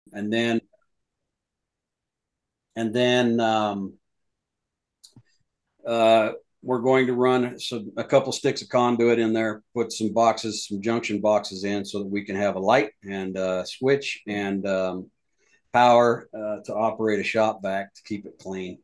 and then and then uh, we're going to run a couple sticks of conduit in there, put some junction boxes in, so that we can have a light and switch and power to operate a shop vac to keep it clean.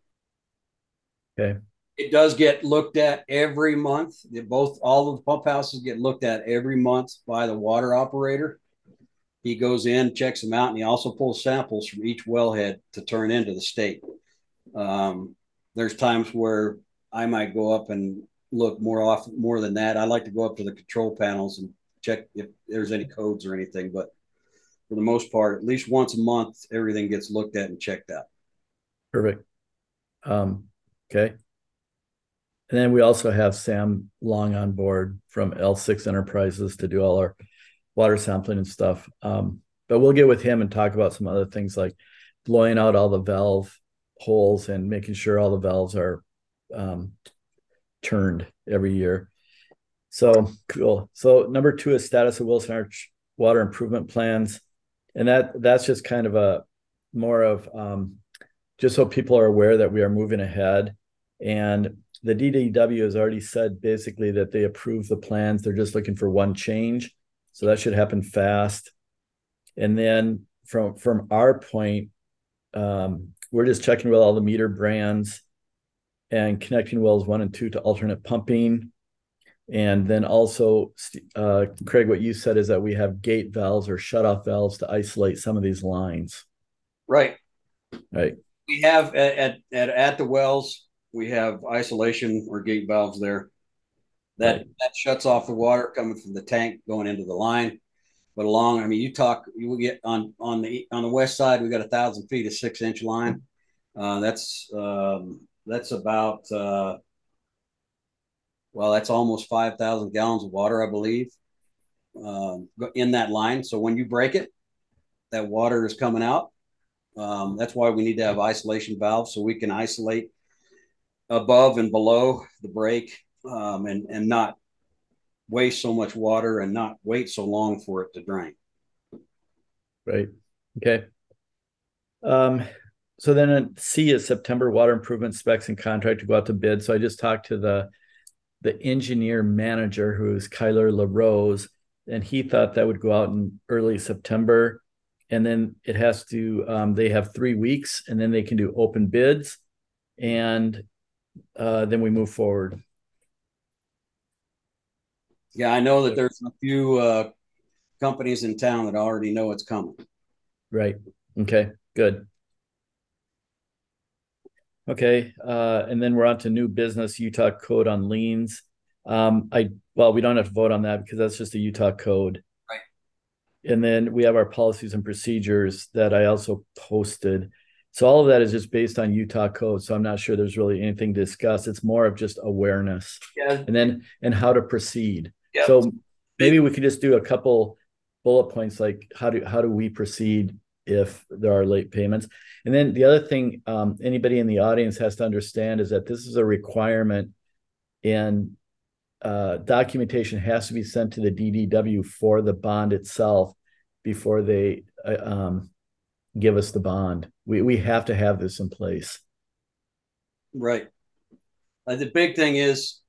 Okay. It does get looked at every month. All of the pump houses get looked at every month by the water operator. He goes in, checks them out, and he also pulls samples from each wellhead to turn into the state. Um, there's times where I might go up and look more than that. I like to go up to the control panels and check if there's any codes or anything. But for the most part, at least once a month, everything gets looked at and checked out. Perfect. Okay. And then we also have Sam Long on board from L6 Enterprises to do all our water sampling and stuff. But we'll get with him and talk about some other things like blowing out all the valve holes and making sure all the valves are um, turned every year. So cool. So number two is status of Wilson Arch water improvement plans, and that's just kind of a more of just so people are aware that we are moving ahead. And the DDW has already said basically that they approve the plans. They're just looking for one change, so that should happen fast. And then from our point, we're just checking with all the meter brands and connecting wells one and two to alternate pumping. And then also, Craig, what you said is that we have gate valves or shutoff valves to isolate some of these lines, Right. right? We have at the wells, we have isolation or gate valves there. That Right. that shuts off the water coming from the tank going into the line. But I mean, you will get on the west side, we got 1,000 feet of 6 inch line. That's about well, that's almost 5,000 gallons of water, I believe, in that line. So when you break it, that water is coming out. That's why we need to have isolation valves so we can isolate above and below the break, and not waste so much water and not wait so long for it to drain. Right. Okay. Um, so then C is September water improvement specs and contract to go out to bid. So I just talked to the engineer manager, who's Kyler LaRose, and he thought that would go out in early September. And then it has to, they have 3 weeks and then they can do open bids. And then we move forward. Yeah, I know that there's a few companies in town that already know it's coming. Right. Okay. Good. Okay. And then we're on to new business, Utah code on liens. Well, we don't have to vote on that because that's just a Utah code. Right. And then we have our policies and procedures that I also posted. So all of that is just based on Utah code. So I'm not sure there's really anything to discuss. It's more of just awareness Yeah. and how to proceed. Yep. So maybe we could just do a couple bullet points like how do we proceed if there are late payments. And then the other thing anybody in the audience has to understand is that this is a requirement, and documentation has to be sent to the DDW for the bond itself before they give us the bond. We have to have this in place. Right. The big thing is,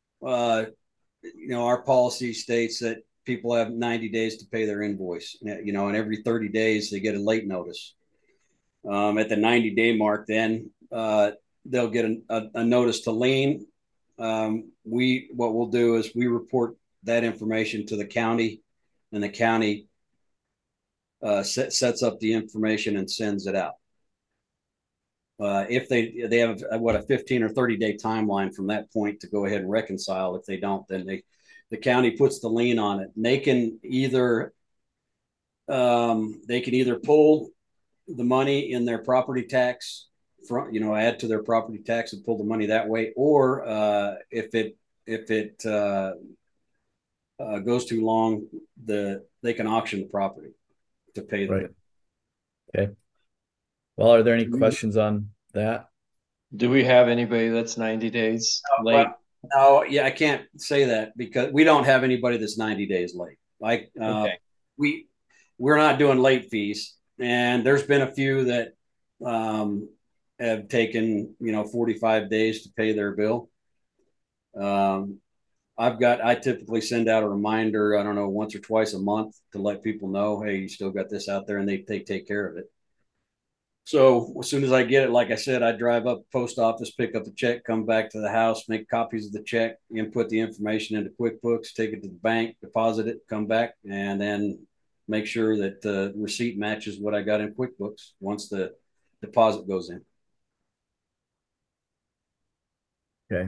our policy states that people have 90 days to pay their invoice. And every 30 days they get a late notice. At the 90-day mark, then they'll get a notice to lien. What we'll do is we report that information to the county, and the county sets up the information and sends it out. If they have a 15 or 30-day timeline from that point to go ahead and reconcile. If they don't, then the county puts the lien on it, and they can either pull the money in their property tax add to their property tax and pull the money that way, or if it goes too long, they can auction the property to pay the bill. Right. Okay. Well, are there any questions on that? Do we have anybody that's 90 days Well, late? no, yeah, I can't say that because we don't have anybody that's 90 days late. Like Okay. we we're not doing late fees. and there's been a few that have taken 45 days to pay their bill. Um, I typically send out a reminder, I don't know, once or twice a month to let people know, hey, you still got this out there, and they take care of it. So as soon as I get it, like I said, I drive up post office, pick up the check, come back to the house, make copies of the check, input the information into QuickBooks, take it to the bank, deposit it, come back, and then make sure that the receipt matches what I got in QuickBooks once the deposit goes in. Okay.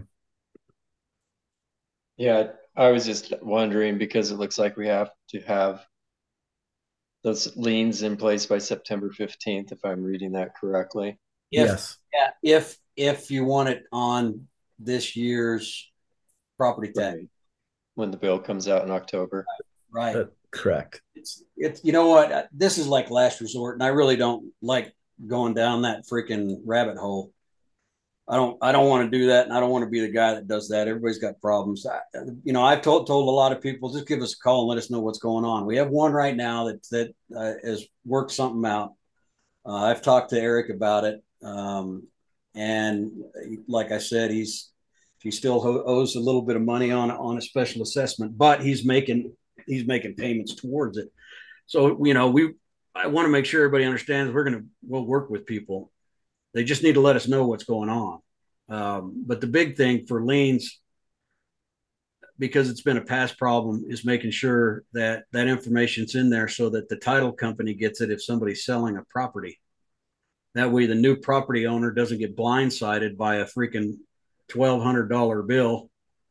Yeah, I was just wondering because it looks like we have to have those liens in place by September 15th, if I'm reading that correctly. Yes. If you want it on this year's property tax. Right. When the bill comes out in October. Right. Correct. It's you know what, this is like last resort, and I really don't like going down that freaking rabbit hole. I don't want to do that, and I don't want to be the guy that does that. Everybody's got problems. I've told a lot of people, just give us a call and let us know what's going on. We have one right now that has worked something out. I've talked to Eric about it, and like I said, he still owes a little bit of money on a special assessment, but he's making payments towards it. So I want to make sure everybody understands we'll work with people. They just need to let us know what's going on. But the big thing for liens, because it's been a past problem, is making sure that information's in there so that the title company gets it if somebody's selling a property. That way the new property owner doesn't get blindsided by a freaking $1,200 bill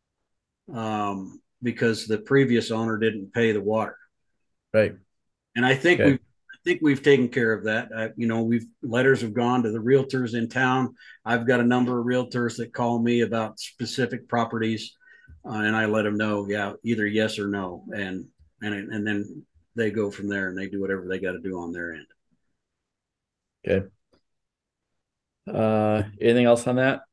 because the previous owner didn't pay the water. Right. And I think we've taken care of that. Letters have gone to the realtors in town. I've got a number of realtors that call me about specific properties, and I let them know, either yes or no, and then they go from there and they do whatever they got to do on their end. Okay. Anything else on that?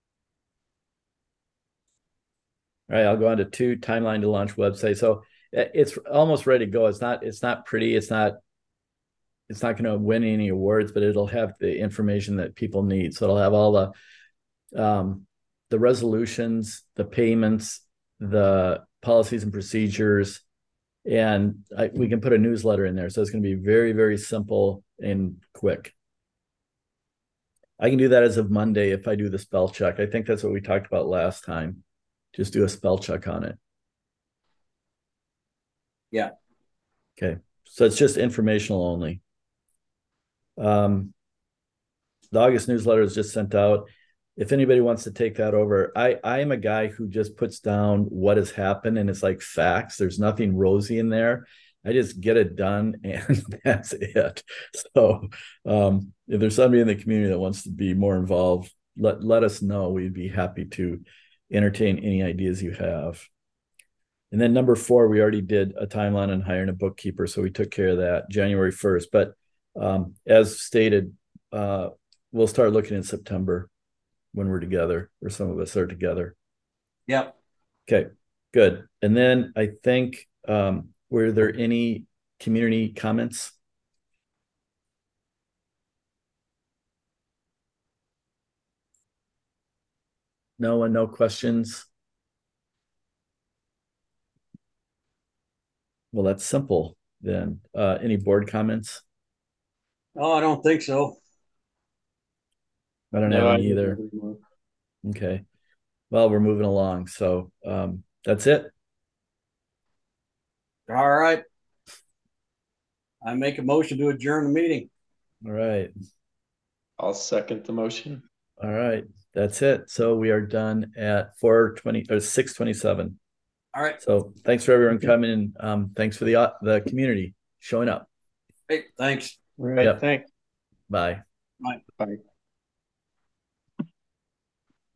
All right, I'll go on to 2, timeline to launch website. So it's almost ready to go. It's not pretty. It's not going to win any awards, but it'll have the information that people need. So it'll have all the resolutions, the payments, the policies and procedures, and we can put a newsletter in there. So it's going to be very, very simple and quick. I can do that as of Monday if I do the spell check. I think that's what we talked about last time. Just do a spell check on it. Yeah. Okay. So it's just informational only. The August newsletter is just sent out. If anybody wants to take that over, I am a guy who just puts down what has happened, and it's like facts. There's nothing rosy in there. I just get it done, and that's it. So if there's somebody in the community that wants to be more involved, let us know. We'd be happy to entertain any ideas you have. And then number 4, we already did a timeline on hiring a bookkeeper, so we took care of that January 1st. But as stated, we'll start looking in September when we're together, or some of us are together. Yep. Okay, good. And then I think, were there any community comments? No one, no questions? Well, that's simple then. Any board comments? Oh, I don't think so. I don't have any either. Okay. Well, we're moving along. So that's it. All right. I make a motion to adjourn the meeting. All right. I'll second the motion. All right. That's it. So we are done at 4:20 or 6:27. All right. So thanks for everyone coming, and thanks for the community showing up. Hey, thanks. All right. Yep. Thanks. Bye. Bye. Bye.